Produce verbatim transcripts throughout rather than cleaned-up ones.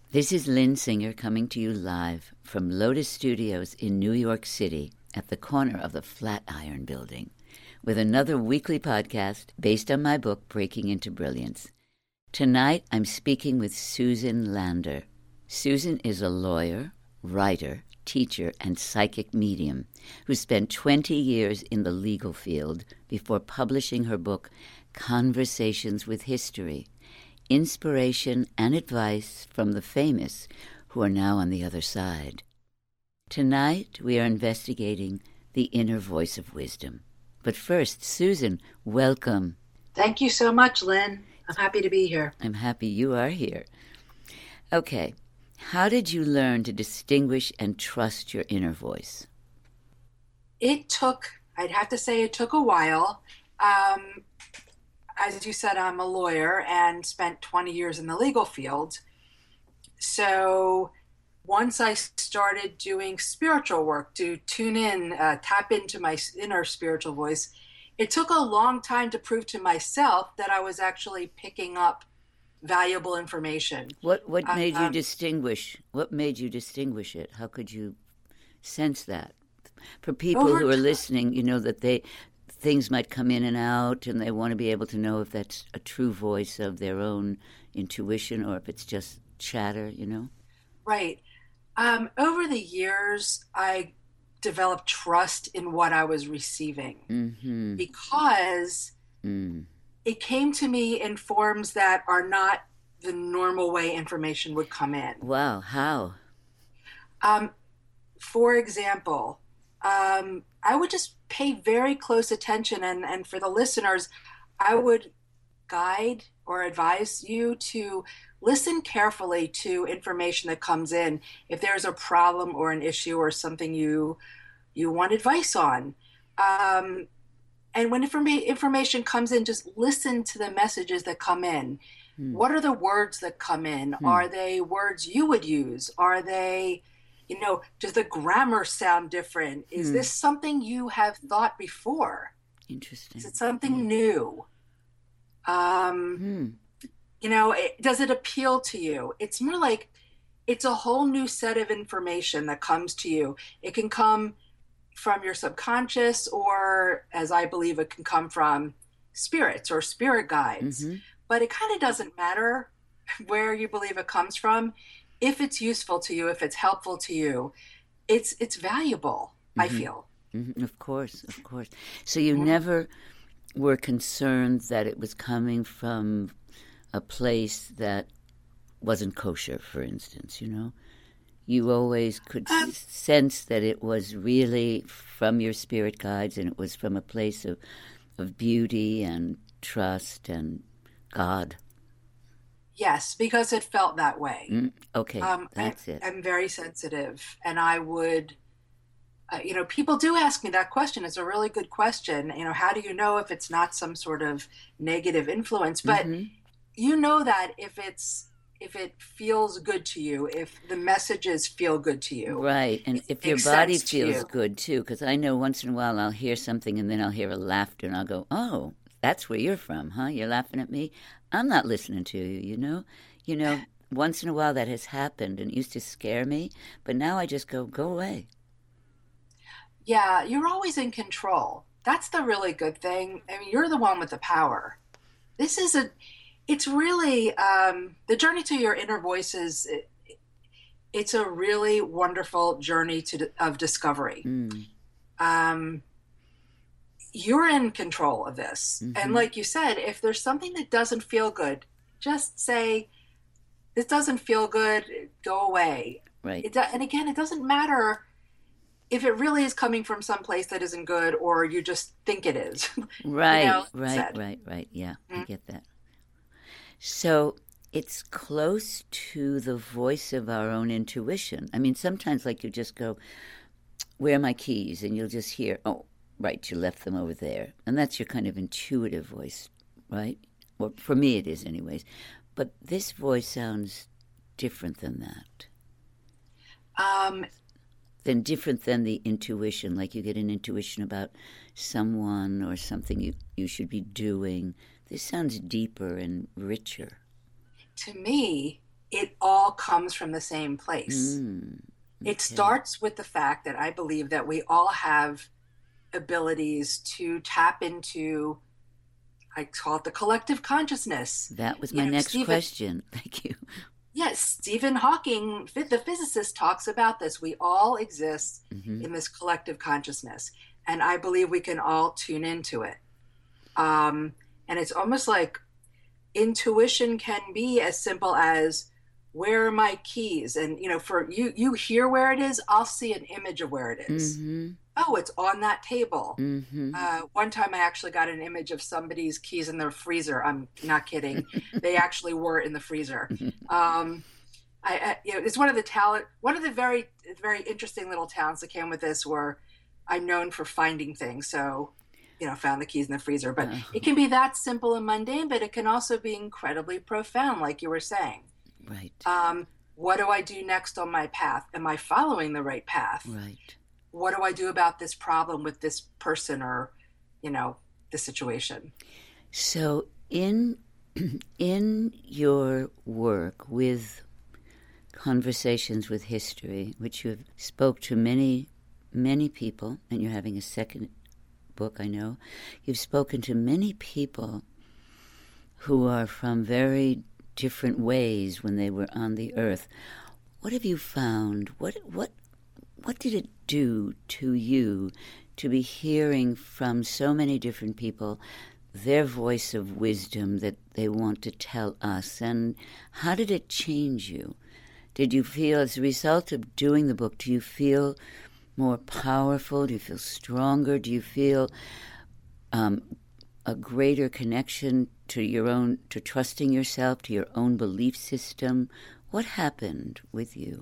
This is Lynn Singer coming to you live from Lotus Studios in New York City at the corner of the Flatiron Building with another weekly podcast based on my book, Breaking into Brilliance. Tonight, I'm speaking with Susan Lander. Susan is a lawyer, writer, teacher, and psychic medium who spent twenty years in the legal field before publishing her book, Conversations with History, Inspiration and Advice from the Famous who are now on the other side. Tonight, we are investigating the inner voice of wisdom. But first, Susan, welcome. Thank you so much, Lynn. I'm happy to be here. I'm happy you are here. Okay, how did you learn to distinguish and trust your inner voice? It took, I'd have to say it took a while. Um, as you said, I'm a lawyer and spent twenty years in the legal field. So once I started doing spiritual work to tune in, uh, tap into my inner spiritual voice, it took a long time to prove to myself that I was actually picking up valuable information. What what made um, you distinguish? What made you distinguish it? How could you sense that? For people who are time. listening, you know that they things might come in and out, and they want to be able to know if that's a true voice of their own intuition or if it's just chatter. You know. Right. Um, over the years, I developed trust in what I was receiving Mm-hmm. because Mm. it came to me in forms that are not the normal way information would come in. Wow. How? Um, for example, um, I would just pay very close attention, and, and for the listeners, I would guide or advise you to listen carefully to information that comes in. If there's a problem or an issue or something you you want advice on, um, and when informa- information comes in, just listen to the messages that come in. Hmm. What are the words that come in? Hmm. Are they words you would use? Are they, you know, does the grammar sound different? Is Hmm. this something you have thought before? Interesting. Is it something new? Um, Hmm. you know, it, does it appeal to you? It's more like it's a whole new set of information that comes to you. It can come from your subconscious, or as I believe it can come from spirits or spirit guides. Mm-hmm. But it kind of doesn't matter where you believe it comes from. If it's useful to you, if it's helpful to you, it's it's valuable, Mm-hmm. I feel. Mm-hmm. Of course, of course. So you Mhm. never were concerned that it was coming from a place that wasn't kosher, for instance, you know? You always could Um, s- sense that it was really from your spirit guides, and it was from a place of, of beauty and trust and God. yes, because it felt that way. Mm, okay, Um, I, that's it. I'm very sensitive, and I would, uh, you know, people do ask me that question. It's a really good question. You know, how do you know if it's not some sort of negative influence? But Mhm. you know that if it's if it feels good to you, if the messages feel good to you, Right, and it if your makes body sense to feels you. good too, because I know once in a while I'll hear something and then I'll hear a laughter and I'll go, oh, that's where you're from, huh? You're laughing at me? I'm not listening to you, you know? You know, once in a while that has happened and it used to scare me, but now I just go, go away. Yeah, you're always in control. That's the really good thing. I mean, you're the one with the power. This is a, it's really, um, the journey to your inner voices, it, it's a really wonderful journey to of discovery. Mm. Um, you're in control of this. Mhm. And like you said, if there's something that doesn't feel good, just say, this doesn't feel good, go away. Right. It do, and again, it doesn't matter if it really is coming from some place that isn't good or you just think it is. Right, you know, right, said. right, right. Yeah, I Mhm. get that. So it's close to the voice of our own intuition. I mean, sometimes like you just go, where are my keys? And you'll just hear, oh, right, you left them over there. And that's your kind of intuitive voice, right? Well, for me it is anyways. But this voice sounds different than that. Um, Than different than the intuition, like you get an intuition about someone or something you, you should be doing. This sounds deeper and richer. to me, it all comes from the same place. Mm, It okay. starts with the fact that I believe that we all have abilities to tap into, I call it the collective consciousness. That was You my know, next Stephen, question. Thank you. yes, Stephen Hawking, the physicist, talks about this. We all exist Hmm. in this collective consciousness, and I believe we can all tune into it. Um, and it's almost like intuition can be as simple as, where are my keys? And you know, for you, you hear where it is, I'll see an image of where it is. Hmm. Oh, it's on that table. Hmm. Uh, one time I actually got an image of somebody's keys in their freezer. I'm not kidding. They actually were in the freezer. Um, I, I you know, it's one of the talent, one of the very, very interesting little talents that came with this, where I'm known for finding things. So, you know, found the keys in the freezer. But Uh, it can be that simple and mundane, but it can also be incredibly profound, like you were saying. right. Um, what do I do next on my path? Am I following the right path? Right. What do I do about this problem with this person, or, you know, the situation? So in in your work with Conversations with History, which you have spoke to many many people, and you're having a second book, I know, you've spoken to many people who are from very different ways when they were on the earth. What have you found? What what what did it do to you to be hearing from so many different people their voice of wisdom that they want to tell us? And how did it change you? Did you feel, as a result of doing the book, do you feel more powerful? Do you feel stronger? Do you feel um, a greater connection to your own, to trusting yourself, to your own belief system? What happened with you?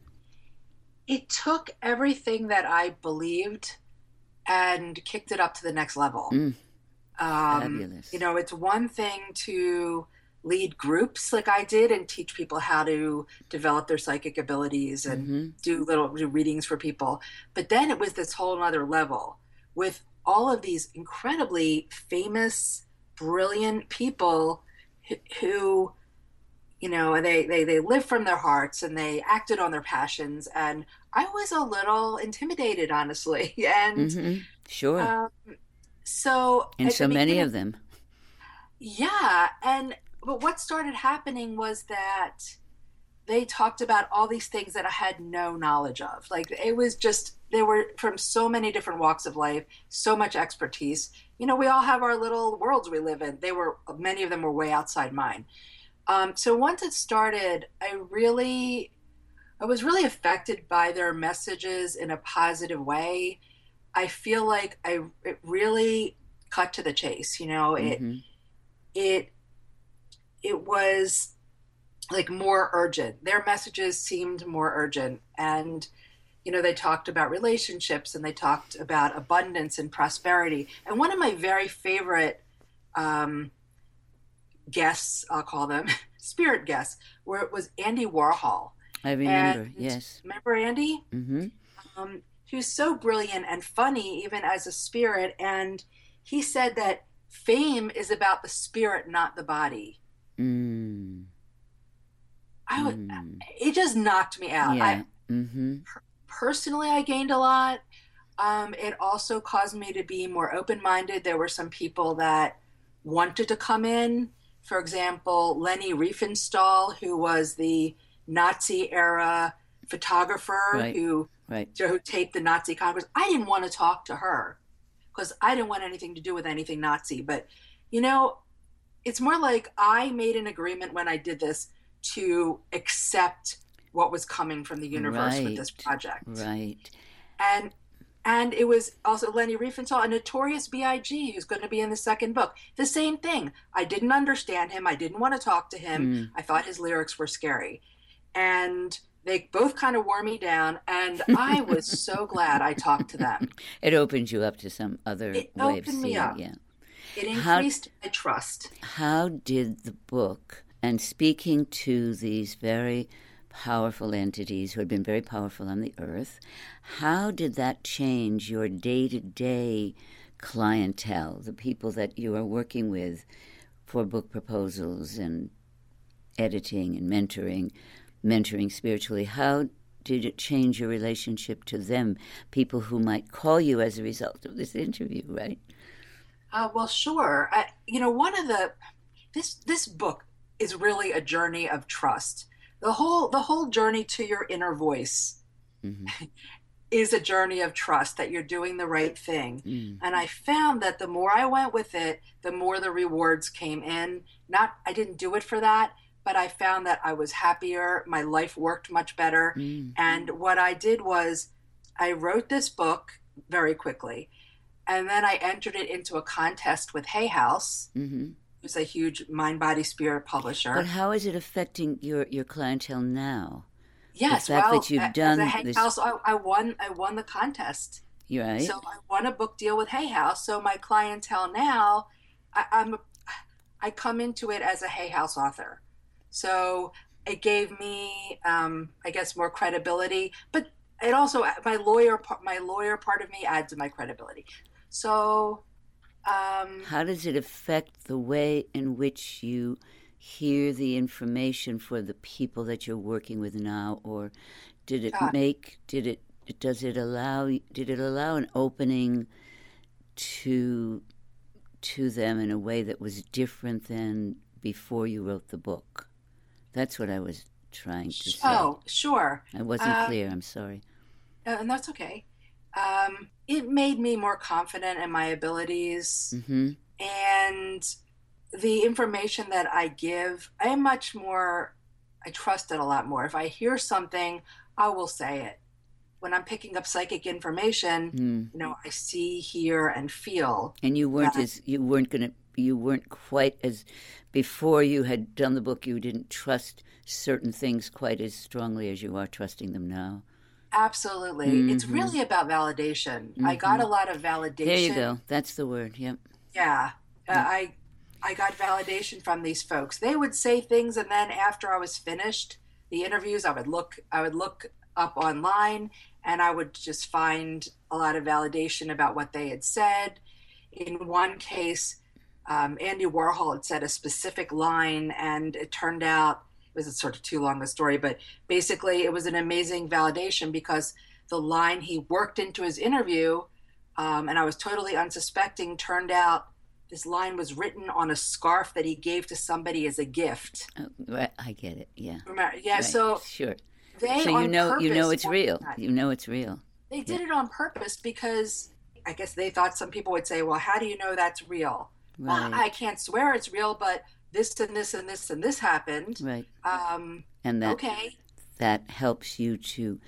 It took everything that I believed and kicked it up to the next level. Mm, Um, you fabulous. know, it's one thing to lead groups like I did and teach people how to develop their psychic abilities and Mm-hmm. do little do readings for people. But then it was this whole other level with all of these incredibly famous, brilliant people who, you know, they, they, they live from their hearts and they acted on their passions. And I was a little intimidated, honestly. And Mm-hmm. Sure. um, so And at so the many beginning, of them. yeah. And but what started happening was that they talked about all these things that I had no knowledge of. Like it was just, they were from so many different walks of life, so much expertise. You know, we all have our little worlds we live in. They were, many of them were way outside mine. Um, so once it started, I really, I was really affected by their messages in a positive way. I feel like I, it really cut to the chase. You know, it, Mm-hmm. it, it was like more urgent. Their messages seemed more urgent. And, you know, they talked about relationships and they talked about abundance and prosperity. And one of my very favorite um, guests, I'll call them spirit guests, where it was Andy Warhol. I And remember, yes. remember Andy? Mm-hmm. Um, he was so brilliant and funny, even as a spirit. And he said that fame is about the spirit, not the body. Mm. I would, Mm. it just knocked me out. I Yeah. Mm-hmm. personally, I gained a lot. Um, it also caused me to be more open-minded. There were some people that wanted to come in. For example, Leni Riefenstahl, who was the Nazi era photographer Right. who, Right. who taped the Nazi Congress. I didn't want to talk to her because I didn't want anything to do with anything Nazi. But, you know, it's more like I made an agreement when I did this to accept what was coming from the universe Right. with this project. Right. And and it was also Leni Riefenstahl, a Notorious B I G, who's going to be in the second book. The same thing. I didn't understand him. I didn't want to talk to him. Mm. I thought his lyrics were scary. And they both kind of wore me down. And I was so glad I talked to them. It opened you up to some other It way of opened me seeing. up. Yeah. It How increased my trust. how did the book, and speaking to these very powerful entities who had been very powerful on the earth, how did that change your day-to-day clientele, the people that you are working with for book proposals and editing and mentoring, mentoring spiritually. How did it change your relationship to them, people who might call you as a result of this interview, right? Uh, well, sure. I, you know, one of the this this book is really a journey of trust. The whole the whole journey to your inner voice mm-hmm. is a journey of trust that you're doing the right thing. Mm. And I found that the more I went with it, the more the rewards came in. Not I didn't do it for that, but I found that I was happier. My life worked much better. Mm. And what I did was I wrote this book very quickly. And then I entered it into a contest with Hay House, mm-hmm. who's a huge mind, body, spirit publisher. But how is it affecting your, your clientele now? Yes, the fact well, that you've as done a Hay this... House, I, I won. I won the contest. You're right. So I won a book deal with Hay House. So my clientele now, I, I'm, I come into it as a Hay House author. So it gave me, um, I guess, more credibility. But it also my lawyer, my lawyer part of me adds to my credibility. So, um, how does it affect the way in which you hear the information for the people that you're working with now, or did it uh, make? Did it? Does it allow? Did it allow an opening to to them in a way that was different than before you wrote the book? That's what I was trying to say. Oh, sure. I wasn't uh, clear. I'm sorry. Uh, and that's okay. Um, it made me more confident in my abilities, mm-hmm. and the information that I give, I am much more, I trust it a lot more. If I hear something, I will say it. When I'm picking up psychic information, mm. you know, I see, hear, and feel. And you weren't that, as, you weren't going to, you weren't quite as, before you had done the book, you didn't trust certain things quite as strongly as you are trusting them now. Absolutely. Mm-hmm. It's really about validation. Mm-hmm. I got a lot of validation. There you go. That's the word. Yep. Yeah. Yep. Uh, I I got validation from these folks. They would say things, and then after I was finished the interviews, I would look I would look up online, and I would just find a lot of validation about what they had said. In one case, um, Andy Warhol had said a specific line, and it turned out it was sort of too long a story, but basically it was an amazing validation because the line he worked into his interview, um, and I was totally unsuspecting, turned out this line was written on a scarf that he gave to somebody as a gift. Oh, right. I get it. Yeah. Remember? Yeah. Right. So sure. They so you know purpose, you know it's real. You know it's real. They did yeah. it on purpose because I guess they thought some people would say, "Well, how do you know that's real?" Right. Well, I can't swear it's real, but this and this and this and this happened. Right. Um, and that okay. that helps you to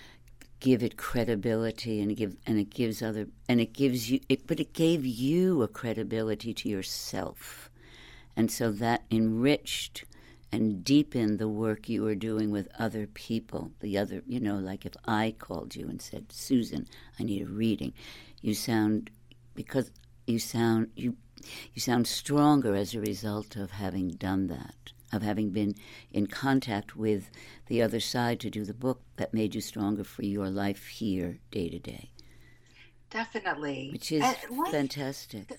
give it credibility, and it give and it gives other and it gives you it, but it gave you a credibility to yourself, and so that enriched and deepened the work you were doing with other people. The other, you know, like if I called you and said, "Susan, I need a reading," you sound because you sound you. You sound stronger as a result of having done that, of having been in contact with the other side to do the book. That made you stronger for your life here, day to day. Definitely, which is life, fantastic.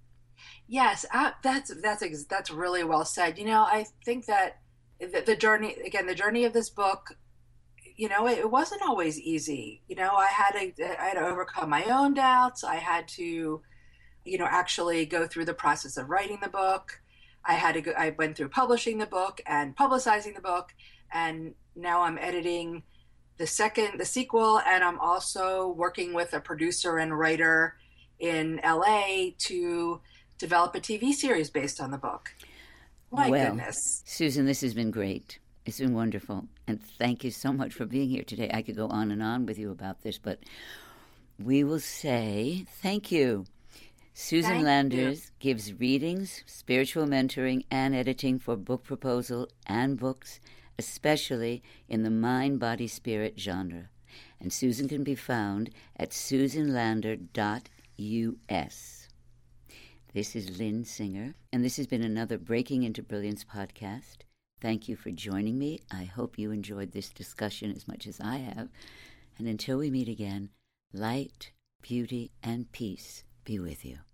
Yes, uh, that's that's that's really well said. You know, I think that the, the journey again, the journey of this book, you know, it, it wasn't always easy. You know, I had to I had to overcome my own doubts. I had to. you know, actually go through the process of writing the book. I had to go, I went through publishing the book and publicizing the book. And now I'm editing the second, the sequel. And I'm also working with a producer and writer in L A to develop a T V series based on the book. My well, goodness. Susan, this has been great. It's been wonderful. And thank you so much for being here today. I could go on and on with you about this, but we will say thank you. Susan Thank Landers you. gives readings, spiritual mentoring, and editing for book proposal and books, especially in the mind, body, spirit genre. And Susan can be found at susan lander dot u s. This is Lynn Singer, and this has been another Breaking into Brilliance podcast. Thank you for joining me. I hope you enjoyed this discussion as much as I have. And until we meet again, light, beauty, and peace be with you.